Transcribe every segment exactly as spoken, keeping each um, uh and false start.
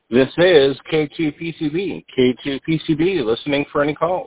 This is K two P C B. K two P C B, listening for any calls.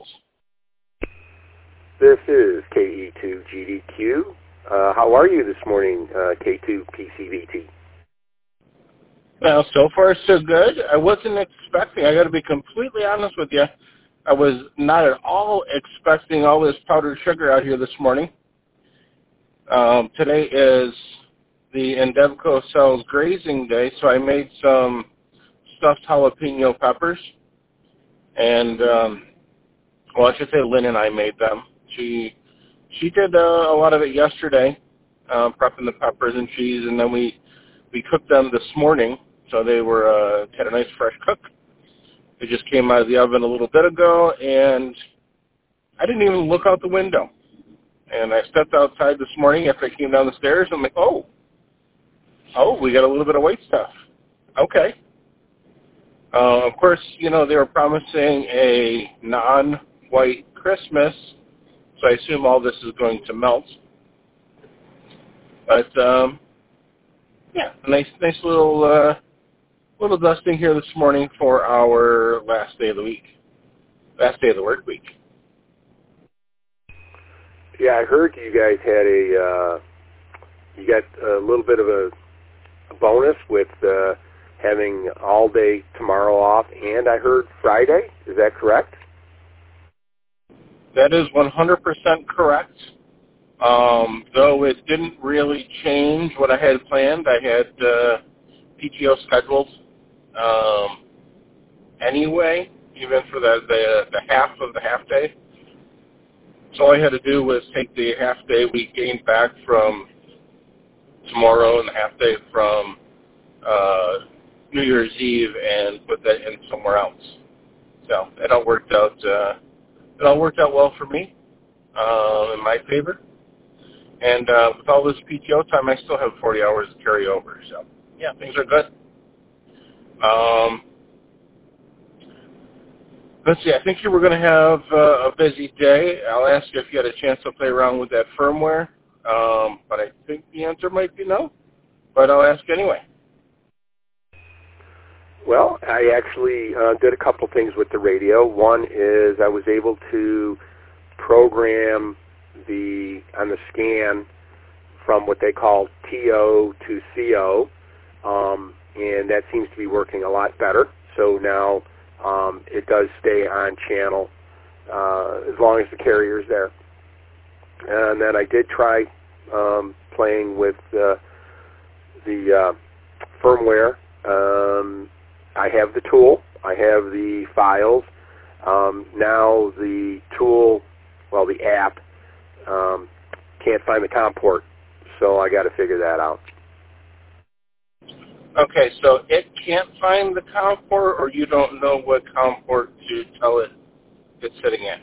This is K E two G D Q. Uh, how are you this morning, uh, K two P C B T? Well, so far so good. I wasn't expecting, I got to be completely honest with you, I was not at all expecting all this powdered sugar out here this morning. Um, today is the Endevco Cells grazing day, so I made some stuffed jalapeno peppers. And, um, well, I should say Lynn and I made them. She she did uh, a lot of it yesterday, uh, prepping the peppers and cheese, and then we, we cooked them this morning, so they were uh, had a nice fresh cook. They just came out of the oven a little bit ago, and I didn't even look out the window. And I stepped outside this morning after I came down the stairs, and I'm like, oh, oh, we got a little bit of white stuff. Okay. Uh, of course, you know, they were promising a non-white Christmas, so I assume all this is going to melt. But, um, yeah, a nice, nice little, uh, little dusting here this morning for our last day of the week, last day of the work week. Yeah, I heard you guys had a, uh, you got a little bit of a, a bonus with uh, having all day tomorrow off, and I heard Friday. Is that correct? That is one hundred percent correct. Um, though it didn't really change what I had planned. I had uh, P T O scheduled um, anyway, even for the, the the half of the half day. So all I had to do was take the half day we gained back from tomorrow and the half day from uh, New Year's Eve and put that in somewhere else. So it all worked out. Uh, it all worked out well for me, uh, in my favor. And uh, with all this P T O time, I still have forty hours to carry over. So yeah, things are good. Um, let's see. I think you were going to have uh, a busy day. I'll ask you if you had a chance to play around with that firmware. Um, but I think the answer might be no. But I'll ask anyway. Well, I actually uh, did a couple things with the radio. One is I was able to program the on the scan from what they call T O to C O, um, and that seems to be working a lot better. So now um, it does stay on channel uh, as long as the carrier is there. And then I did try um, playing with uh, the uh, firmware. Um, I have the tool. I have the files. Um, now the tool, well, the app, um, can't find the COM port, so I got to figure that out. Okay, so it can't find the COM port, or you don't know what COM port to tell it it's sitting in?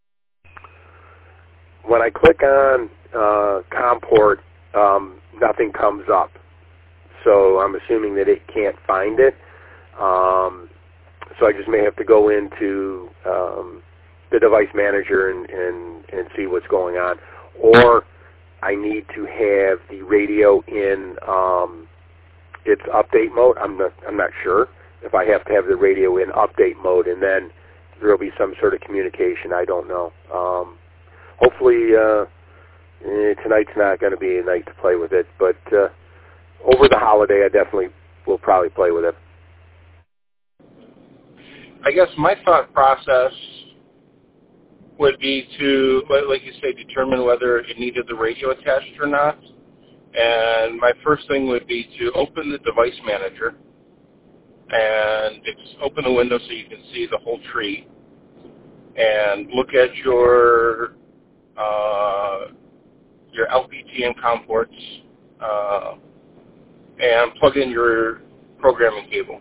When I click on uh, COM port, um, nothing comes up. So I'm assuming that it can't find it. Um, so I just may have to go into um, the device manager and, and, and see what's going on. Or I need to have the radio in um, its update mode. I'm not, I'm not sure if I have to have the radio in update mode, and then there will be some sort of communication. I don't know. Um, hopefully uh, eh, tonight's not going to be a night to play with it, but uh, over the holiday I definitely will probably play with it. I guess my thought process would be to, like you say, determine whether it needed the radio attached or not. And my first thing would be to open the device manager and open the window so you can see the whole tree and look at your uh, your L P T and COM ports uh, and plug in your programming cable.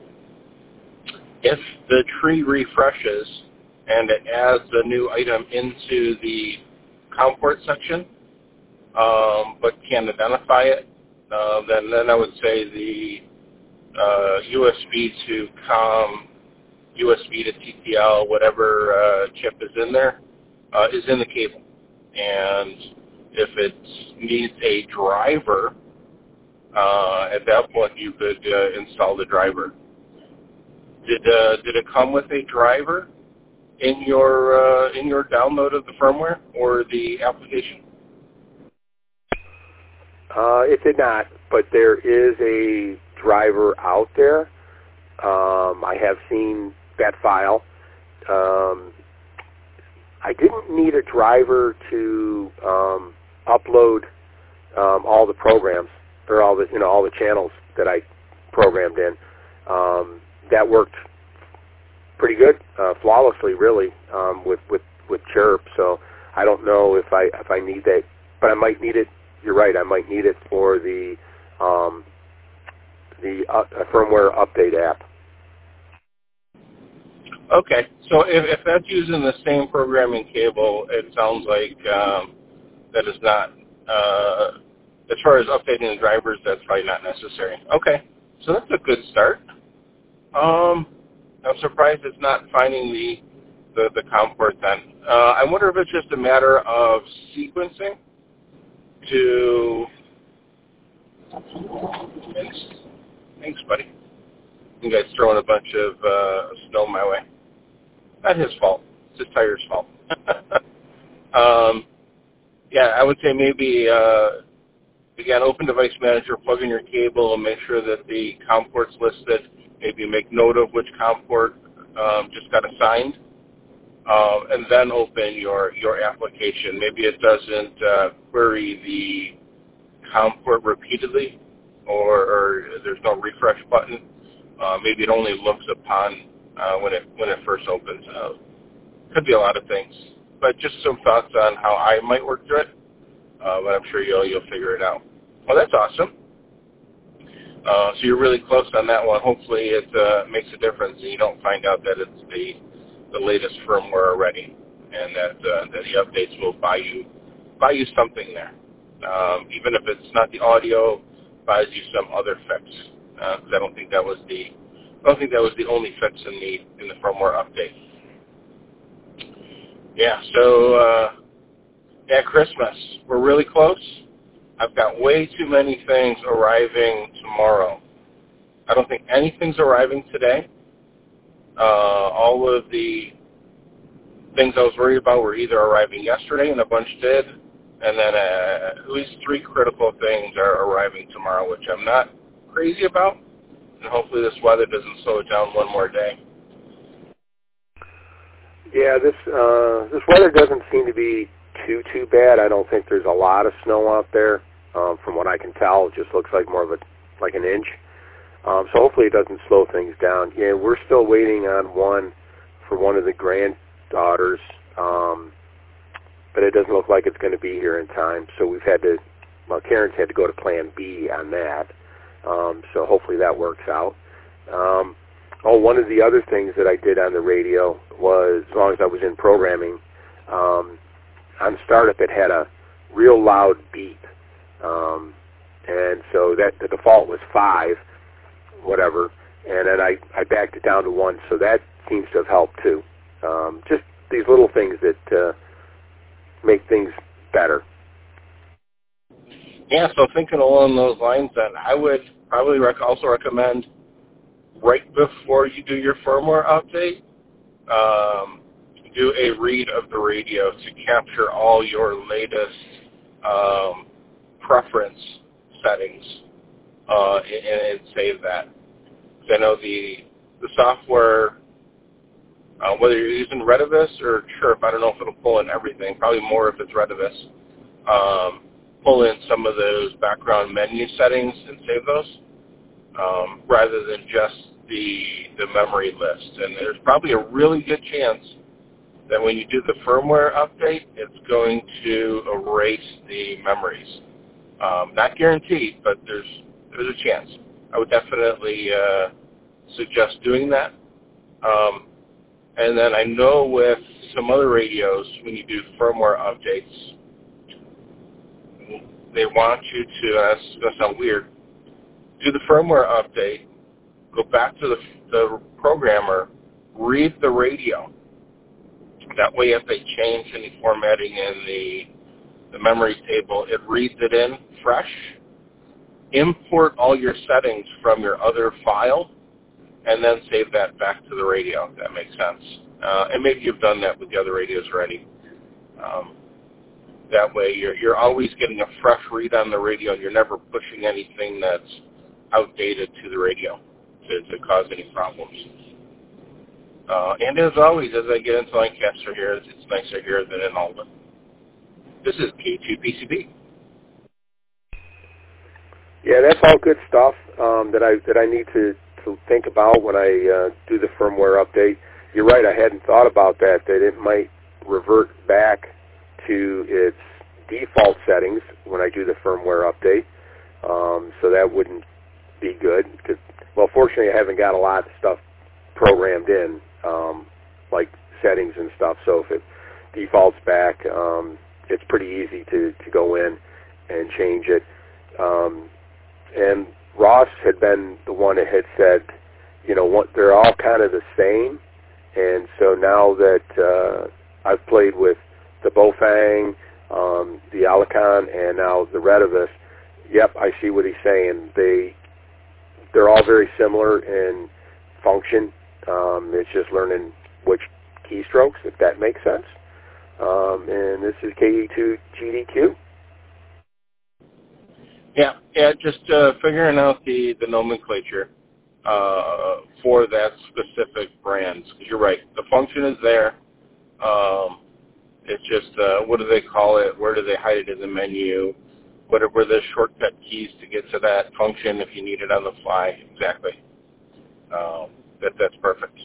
If the tree refreshes and it adds a new item into the COM port section, um, but can't identify it, uh, then, then I would say the uh, U S B to COM, U S B to T T L, whatever uh, chip is in there, uh, is in the cable. And if it needs a driver, uh, at that point you could uh, install the driver. Did uh, did it come with a driver in your uh, in your download of the firmware or the application? Uh, it did not, but there is a driver out there. Um, I have seen that file. Um, I didn't need a driver to um, upload um, all the programs or all the you know all the channels that I programmed in. Um, that worked pretty good, uh, flawlessly, really, um, with with with Chirp. So I don't know if I if I need that, but I might need it. You're right. I might need it for the um, the uh, firmware update app. Okay, so if, if that's using the same programming cable, it sounds like um, that is not, uh, as far as updating the drivers, that's probably not necessary. Okay, so that's a good start. Um, I'm surprised it's not finding the the, the COM port then. Uh, I wonder if it's just a matter of sequencing to, thanks, thanks buddy. You guys throwing a bunch of uh, snow my way. Not his fault. It's his tire's fault. um, yeah, I would say maybe, uh, again, open Device Manager, plug in your cable, and make sure that the COM port's listed. Maybe make note of which COM port um, just got assigned, um, and then open your, your application. Maybe it doesn't uh, query the COM port repeatedly, or, or there's no refresh button. Uh, maybe it only looks upon uh, when it when it first opens. Uh, could be a lot of things, but just some thoughts on how I might work through it. Uh, but I'm sure you'll you'll figure it out. Well, that's awesome. Uh, so you're really close on that one. Hopefully, it uh, makes a difference, and you don't find out that it's the the latest firmware already, and that uh, that the updates will buy you buy you something there. Um, even if it's not the audio, buys you some other fix. Because uh, I don't think that was the I don't think that was the only fix in the in the firmware update. Yeah. So uh, yeah, Christmas. We're really close. I've got way too many things arriving tomorrow. I don't think anything's arriving today. Uh, all of the things I was worried about were either arriving yesterday, and a bunch did, and then uh, at least three critical things are arriving tomorrow, which I'm not crazy about. And hopefully this weather doesn't slow it down one more day. Yeah, this uh, this weather doesn't seem to be too too bad. I don't think there's a lot of snow out there. Um, from what I can tell, it just looks like more of a like an inch. Um, so hopefully it doesn't slow things down. Yeah, we're still waiting on one for one of the granddaughters, um, but it doesn't look like it's going to be here in time. So we've had to, well, Karen's had to go to Plan B on that. Um, so hopefully that works out. Um, oh, one of the other things that I did on the radio was, as long as I was in programming, um, on startup it had a real loud beep. Um, and so that the default was five, whatever, and then I, I backed it down to one, so that seems to have helped too. Um, just these little things that uh, make things better. Yeah, so thinking along those lines, then I would probably rec- also recommend right before you do your firmware update, um, do a read of the radio to capture all your latest um, preference settings uh, and, and save that. I know the the software, uh, whether you're using Retevis or Chirp, I don't know if it'll pull in everything. Probably more if it's Retevis. Um, pull in some of those background menu settings and save those, um, rather than just the the memory list. And there's probably a really good chance that when you do the firmware update, it's going to erase the memories. Um, not guaranteed, but there's there's a chance. I would definitely uh, suggest doing that. Um, and then I know with some other radios, when you do firmware updates, they want you to, uh, it's going to sound weird, do the firmware update, go back to the, the programmer, read the radio. That way if they change any formatting in the, the memory table, it reads it in fresh. Import all your settings from your other file and then save that back to the radio, if that makes sense. Uh, and maybe you've done that with the other radios already. Um, that way you're, you're always getting a fresh read on the radio, and you're never pushing anything that's outdated to the radio to, to cause any problems. Uh, and as always, as I get into Lancaster here, it's, it's nicer here than in Alden. This is K two P C B. Yeah, that's all good stuff um, that I that I need to, to think about when I uh, do the firmware update. You're right, I hadn't thought about that, that it might revert back to its default settings when I do the firmware update. Um, so that wouldn't be good. Cause, well, fortunately, I haven't got a lot of stuff programmed in, um, like settings and stuff. So if it defaults back, um, it's pretty easy to, to go in and change it. Um, and Ross had been the one that had said, you know, what, they're all kind of the same. And so now that uh, I've played with the Bofang, um, the Alicon, and now the Retevis, yep, I see what he's saying. They, they're all very similar in function. Um, it's just learning which keystrokes, if that makes sense. Um, and this is K E two G D Q. Yeah, yeah, just uh, figuring out the, the nomenclature uh, for that specific brand. Because you're right, the function is there. Um, it's just, uh, what do they call it? Where do they hide it in the menu? What are, were the shortcut keys to get to that function if you need it on the fly? Exactly. Um, that that's perfect.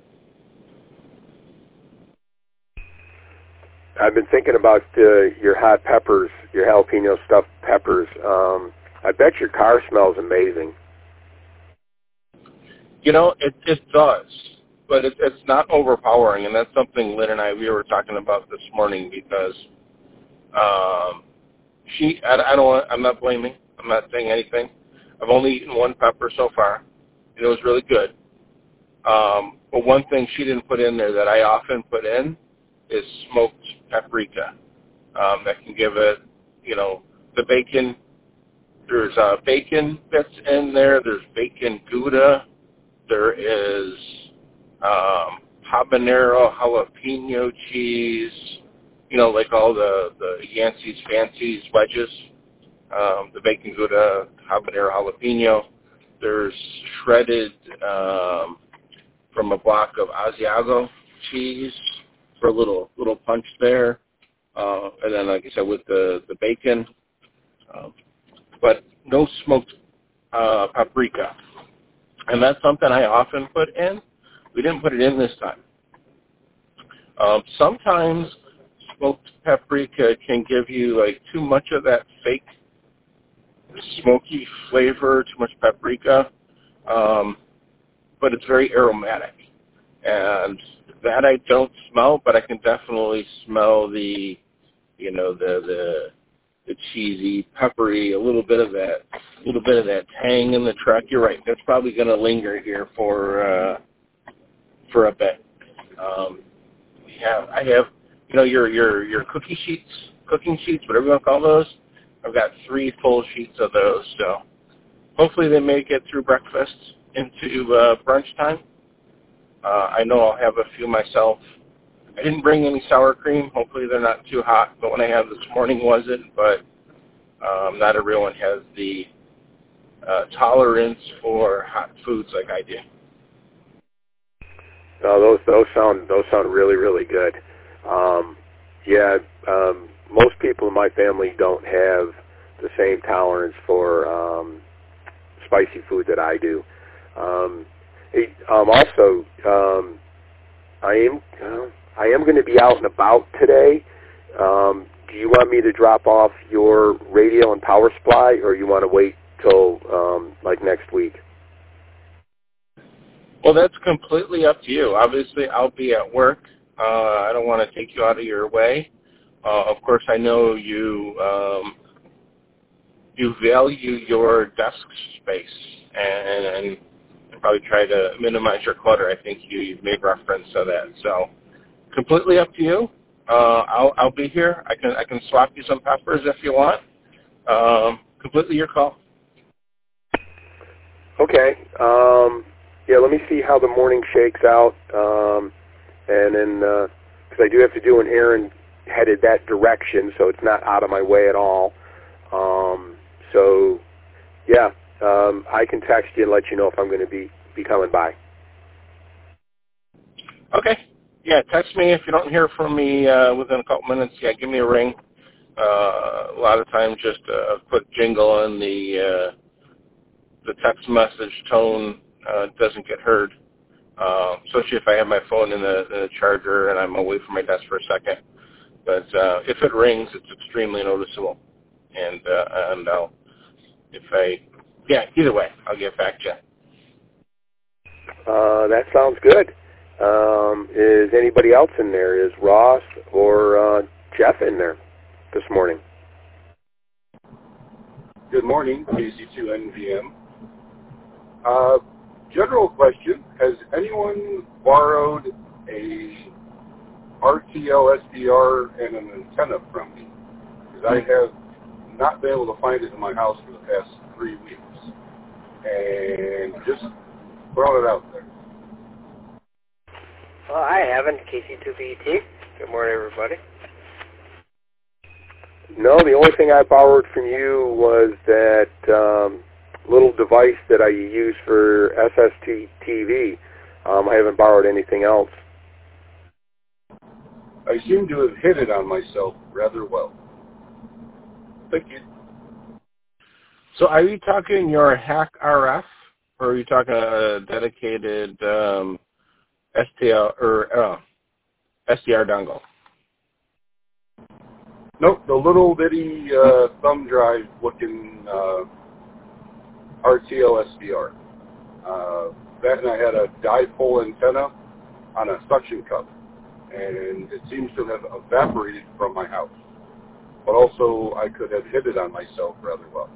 I've been thinking about uh, your hot peppers, your jalapeno stuffed peppers. Um, I bet your car smells amazing. You know, it, it does, but it, it's not overpowering, and that's something Lynn and I, we were talking about this morning because um, she, I, I don't want, I'm not blaming, I'm not saying anything. I've only eaten one pepper so far, and it was really good. Um, but one thing she didn't put in there that I often put in is smoked paprika. Um, that can give it, you know, the bacon. There's uh, bacon that's in there. There's bacon Gouda. There is um, habanero jalapeno cheese. You know, like all the, the Yancey's Fancies wedges. Um, the bacon Gouda, habanero jalapeno. There's shredded um, from a block of Asiago cheese for a little little punch there. Uh, and then, like I said, with the, the bacon. Um, but no smoked uh, paprika. And that's something I often put in. We didn't put it in this time. Um, sometimes smoked paprika can give you like too much of that fake smoky flavor, too much paprika, um, but it's very aromatic. And that I don't smell, but I can definitely smell the, you know, the the the cheesy, peppery, a little bit of that, a little bit of that tang in the truck. You're right. That's probably going to linger here for uh, for a bit. Um, we have, I have, you know, your your your cookie sheets, cooking sheets, whatever you want to call those. I've got three full sheets of those. So hopefully they make it through breakfast into uh, brunch time. Uh, I know I'll have a few myself. I didn't bring any sour cream. Hopefully they're not too hot. The one I had this morning wasn't, but um, not everyone has the uh, tolerance for hot foods like I do. No, those those sound those sound really really good. Um, yeah, um, most people in my family don't have the same tolerance for um, spicy food that I do. Um, it, um, also, um, I am uh, I am going to be out and about today. Um, do you want me to drop off your radio and power supply, or you want to wait till um, like next week? Well, that's completely up to you. Obviously, I'll be at work. Uh, I don't want to take you out of your way. Uh, of course, I know you um, you value your desk space and, and probably try to minimize your clutter. I think you, you've made reference to that. So completely up to you. Uh, I'll, I'll be here. I can I can swap you some peppers if you want. Um, completely your call. Okay. Um, yeah, let me see how the morning shakes out, um, and then because I do have to do an errand headed that direction, so it's not out of my way at all. Um, so, yeah, um, I can text you and let you know if I'm going to be, be coming by. Okay. Yeah, text me if you don't hear from me uh, within a couple minutes. Yeah, give me a ring. Uh, a lot of times just a quick jingle on the uh, the text message tone uh, doesn't get heard, uh, especially if I have my phone in the, in the charger and I'm away from my desk for a second. But uh, if it rings, it's extremely noticeable. And uh, and I'll, if I, yeah, either way, I'll get back to you. Uh, that sounds good. Um, is anybody else in there? Is Ross or uh, Jeff in there this morning? Good morning, K C two N V M. Uh, general question, has anyone borrowed a R T L S D R and an antenna from me? Because I have not been able to find it in my house for the past three weeks. And just throwing it out there. Well, I haven't, K C two B T. Good morning, everybody. No, the only thing I borrowed from you was that um, little device that I use for S S T T V. Um, I haven't borrowed anything else. I seem to have hit it on myself rather well. Thank you. So are you talking your hack R F, or are you talking a dedicated um, S T L or uh, S D R dongle? Nope, the little bitty uh, thumb drive looking uh, R T L S D R. Uh, that and I had a dipole antenna on a suction cup, and it seems to have evaporated from my house. But also, I could have hit it on myself rather well.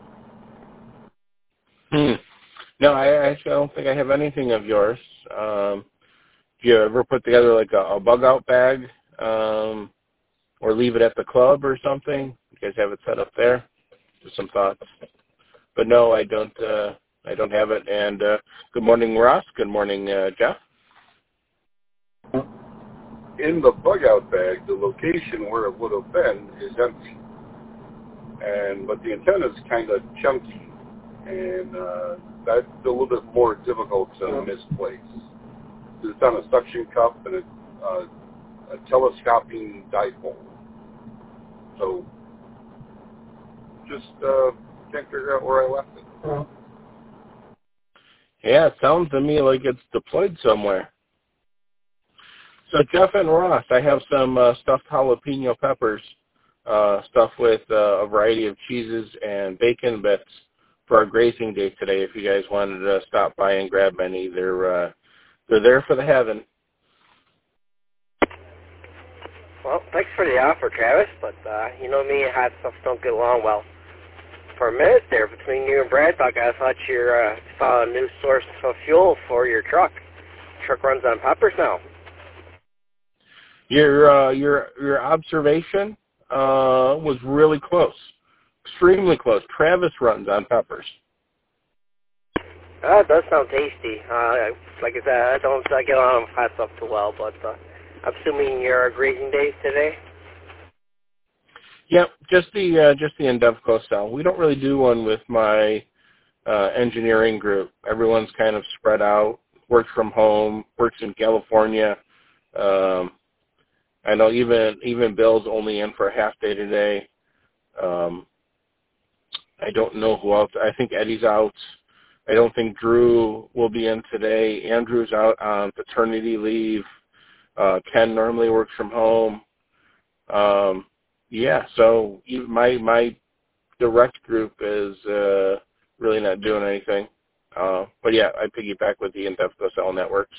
Hmm. No, I actually don't think I have anything of yours. Um, do you ever put together like a, a bug out bag, um, or leave it at the club or something? You guys have it set up there? Just some thoughts. But no, I don't. Uh, I don't have it. And uh, good morning, Ross. Good morning, uh, Jeff. In the bug out bag, the location where it would have been is empty, and but the antenna is kind of chunky, and uh, that's a little bit more difficult to misplace. It's on a suction cup and a, uh, a telescoping dipole. So just uh, can't figure out where I left it. Yeah, it sounds to me like it's deployed somewhere. So Jeff and Ross, I have some uh, stuffed jalapeno peppers, uh, stuffed with uh, a variety of cheeses and bacon bits for our grazing day today. If you guys wanted to stop by and grab any, they're uh, they're there for the having. Well, thanks for the offer, Travis, but uh, you know me and hot stuff don't get along well. For a minute there, between you and Brad Buck, I thought you uh, found a new source of fuel for your truck. Truck runs on peppers now. Your uh, your your observation uh, was really close, extremely close. Travis runs on peppers. Uh, it does sound tasty. Uh, like I said, I don't uh, get along with hot stuff too well, but uh, I'm assuming your grazing days today. Yep, just the uh, just the Endevco cell. We don't really do one with my uh, engineering group. Everyone's kind of spread out, works from home, works in California. Um, I know even even Bill's only in for a half day today. Um, I don't know who else. I think Eddie's out. I don't think Drew will be in today. Andrew's out on paternity leave. Uh, Ken normally works from home. Um, yeah, so my my direct group is uh, really not doing anything. Uh, but yeah, I piggyback with the Endevco cell networks.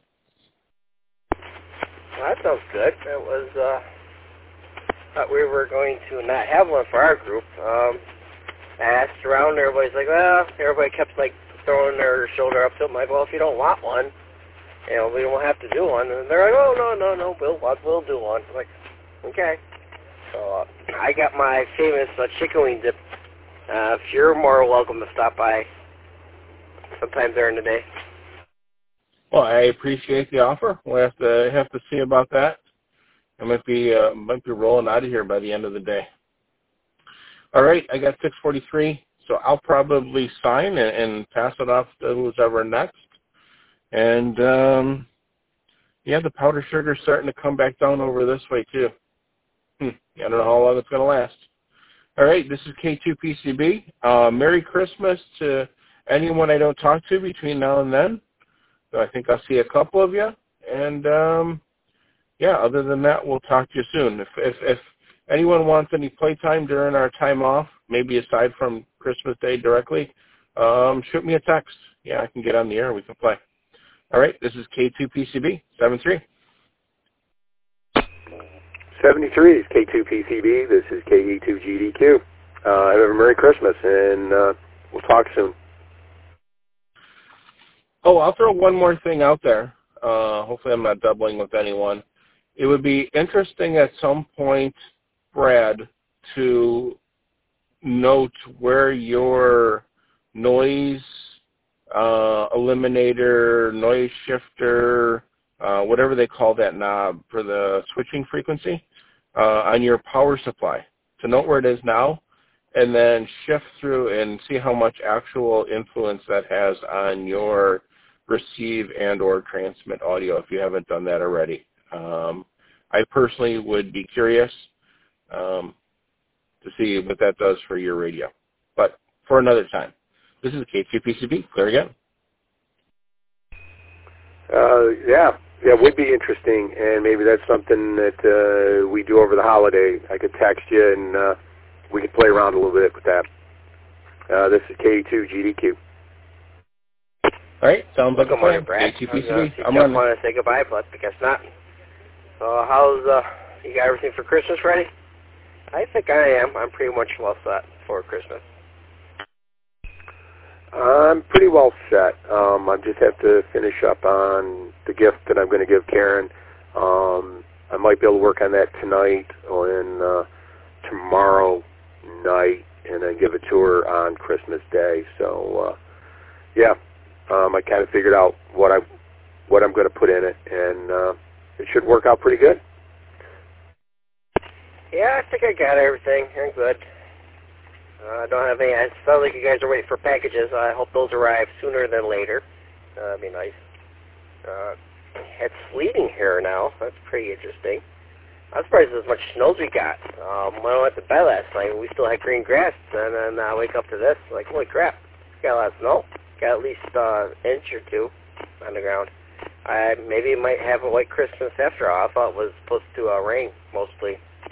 Well, that sounds good. That was, uh, thought we were going to not have one for our group. Um, I asked around, everybody's like, well, everybody kept, like, throwing their shoulder up to it. I'm like, well, if you don't want one, you know, we don't have to do one. And they're like, oh, no, no, no, we'll, we'll do one. I'm like, okay. So uh, I got my famous uh, chicken wing dip. Uh, if you're more welcome to stop by sometime during the day. Well, I appreciate the offer. We'll have to have to see about that. I might be uh, might be rolling out of here by the end of the day. All right, I got six forty-three, so I'll probably sign and, and pass it off to who's ever next. And um, yeah, the powder sugar's starting to come back down over this way too. Hmm. I don't know how long it's going to last. All right, this is K two P C B. Uh, Merry Christmas to anyone I don't talk to between now and then. So I think I'll see a couple of you. And, um, yeah, other than that, we'll talk to you soon. If, if, if anyone wants any playtime during our time off, maybe aside from Christmas Day directly, um, shoot me a text. Yeah, I can get on the air. We can play. All right, this is K two P C B, seven three. seventy-three is K two P C B. This is K E two G D Q. Uh, have a Merry Christmas, and uh, we'll talk soon. Oh, I'll throw one more thing out there. Uh, hopefully I'm not doubling with anyone. It would be interesting at some point, Brad, to note where your noise uh, eliminator, noise shifter, uh, whatever they call that knob for the switching frequency, uh, on your power supply. To note where it is now, and then shift through and see how much actual influence that has on your receive and or transmit audio if you haven't done that already. Um, I personally would be curious um, to see what that does for your radio. But for another time, this is K two P C B. Clear again. Uh, yeah, yeah, it would be interesting, and maybe that's something that uh, we do over the holiday. I could text you, and uh, we could play around a little bit with that. Uh, this is K two G D Q. All right, sounds like Good a morning, plan. Brad. K two P C B. I was, uh, I'm just on. want to say goodbye, but I guess not. So how's, uh, you got everything for Christmas ready? I think I am. I'm pretty much well set for Christmas. I'm pretty well set. Um, I just have to finish up on the gift that I'm going to give Karen. Um, I might be able to work on that tonight and uh, tomorrow night, and then give it to her on Christmas Day. So, uh, yeah, um, I kind of figured out what I what I'm going to put in it, and uh, it should work out pretty good. Yeah, I think I got everything. I'm good. I uh, don't have any. It sounds like you guys are waiting for packages. I hope those arrive sooner than later. Uh, that'd be nice. Uh, it's sleeting here now. That's pretty interesting. I'm surprised as much snow as we got. Um, when I went to bed last night, we still had green grass, and then I wake up to this, like, holy crap, got a lot of snow. Got at least uh, an inch or two on the ground. I maybe it might have a white Christmas after all. I thought it was supposed to uh, rain mostly.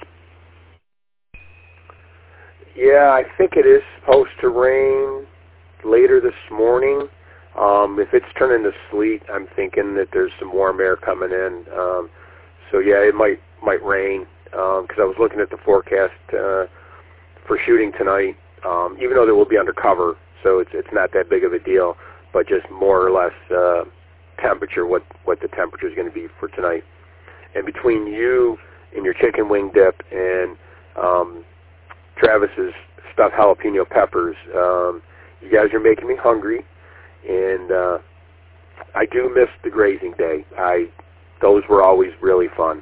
Yeah, I think it is supposed to rain later this morning. Um, if it's turning to sleet, I'm thinking that there's some warm air coming in. Um, so yeah, it might might rain because um, I was looking at the forecast uh, for shooting tonight. Um, even though they will be undercover, so it's it's not that big of a deal. But just more or less uh, temperature, what what the temperature is going to be for tonight. And between you and your chicken wing dip and um, Travis's stuffed jalapeno peppers, um, you guys are making me hungry, and uh, I do miss the grazing day. I those were always really fun.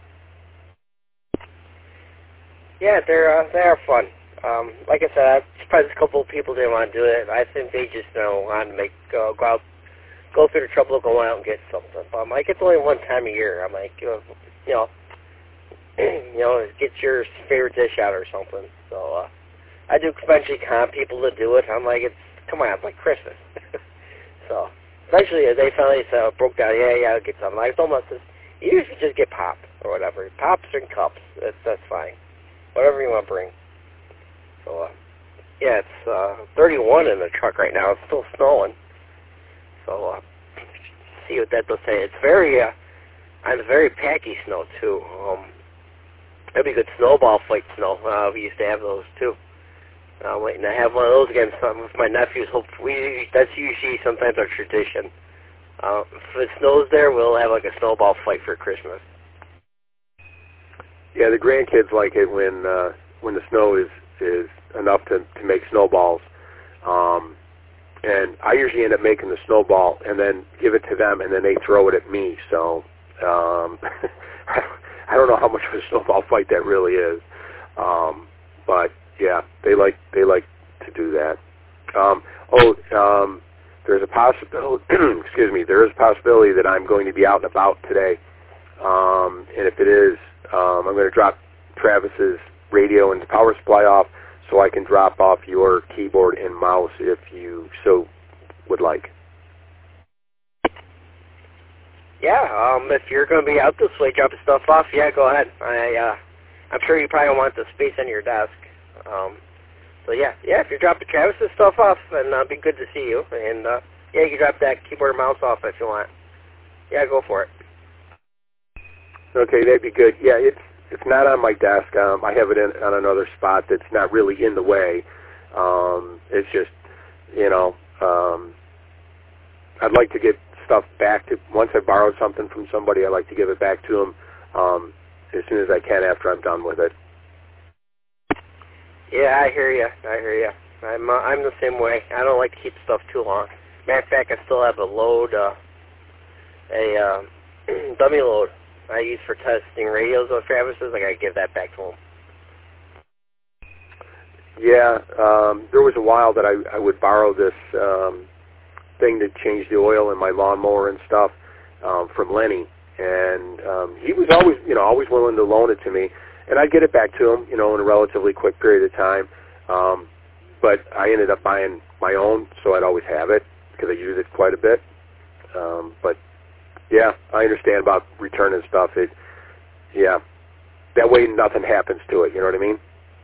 Yeah, they're uh, they are fun. Um, like I said, I'm surprised a couple of people didn't want to do it. I think they just you know want to make uh, go out, go through the trouble of going out and get something. But I'm like, it's only one time a year. I'm like, you know, you know, you know get your favorite dish out or something. So uh, I do eventually con people to do it. I'm like, it's come on, it's like Christmas. So eventually they finally uh, broke down. Yeah, yeah, I'll get something. I told them, I said, you usually just get pop or whatever, pops and cups. That's that's fine. Whatever you want to bring. So, uh, yeah, it's uh, thirty-one in the truck right now. It's still snowing. So, uh, see what that does say. It's very, uh, and it's very packy snow, too. Um, that'd be good snowball fight snow. Uh, we used to have those, too. I'm waiting to have one of those again some, with my nephews. Hope we, that's usually sometimes our tradition. Uh, if it snows there, we'll have like a snowball fight for Christmas. Yeah, the grandkids like it when uh, when the snow is, is enough to, to make snowballs. Um, and I usually end up making the snowball and then give it to them, and then they throw it at me. So um, I don't know how much of a snowball fight that really is, um, but yeah, they like they like to do that. Um, oh, um, there's a possibility. excuse me. There is a possibility that I'm going to be out and about today, um, and if it is, um, I'm going to drop Travis's radio and power supply off, so I can drop off your keyboard and mouse if you so would like. Yeah, um, if you're going to be out this way dropping stuff off, yeah, go ahead. I, uh, I'm sure you probably want the space on your desk. Um, so yeah, yeah, if you're dropping Travis's stuff off, then it'll be good to see you. And uh, yeah, you can drop that keyboard and mouse off if you want. Yeah, go for it. Okay, that'd be good. Yeah, it's it's not on my desk. Um, I have it in, on another spot that's not really in the way. Um, it's just, you know, um, I'd like to get stuff back to, once I borrow something from somebody, I like to give it back to them um, as soon as I can after I'm done with it. Yeah, I hear you. I hear you. I'm uh, I'm the same way. I don't like to keep stuff too long. Matter of fact, I still have a load, uh, a uh, dummy load I use for testing radios on Travis's. I gotta give that back to him. Yeah, um, there was a while that I, I would borrow this um, thing to change the oil in my lawnmower and stuff um, from Lenny, and um, he was always, you know, always willing to loan it to me, and I'd get it back to him, you know, in a relatively quick period of time. Um, but I ended up buying my own, so I'd always have it because I use it quite a bit. Um, but yeah, I understand about returning stuff. It, yeah, that way nothing happens to it. You know what I mean?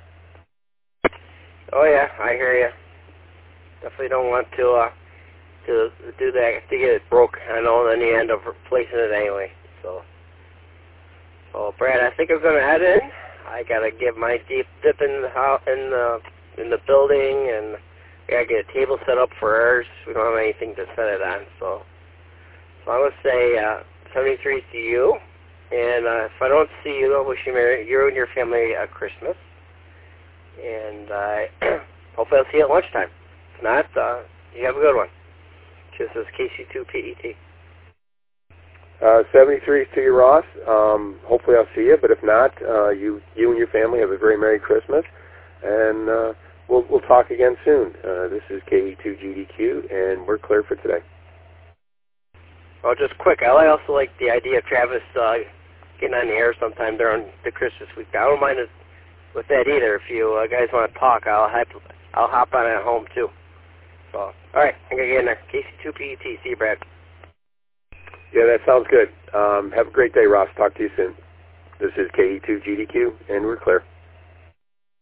Oh yeah, I hear you. Definitely don't want to uh, to do that to get it broke. I know, then you end up replacing it anyway. So, so Brad, I think I'm gonna head in. I gotta get my deep dip in the house, in the in the building, and I gotta get a table set up for ours. We don't have anything to set it on, so. So I'm gonna say uh, seventy-three to you, and uh, if I don't see you, I wish you Merry, you and your family a Christmas, and uh, hopefully I'll see you at lunchtime. If not, uh, you have a good one. This is K C two P E T. Uh, seventy-three to you, Ross. Um, hopefully I'll see you, but if not, uh, you you and your family have a very Merry Christmas, and uh, we'll we'll talk again soon. Uh, this is K E two G D Q, and we're clear for today. Well, just quick, I also like the idea of Travis uh, getting on the air sometime during the Christmas week. I don't mind it with that either. If you uh, guys want to talk, I'll hop, I'll hop on at home too. So, all right, I'm gonna get in there. K C two P E T. See you, Brad. Yeah, that sounds good. Um, have a great day, Ross. Talk to you soon. This is K E two G D Q, and we're clear.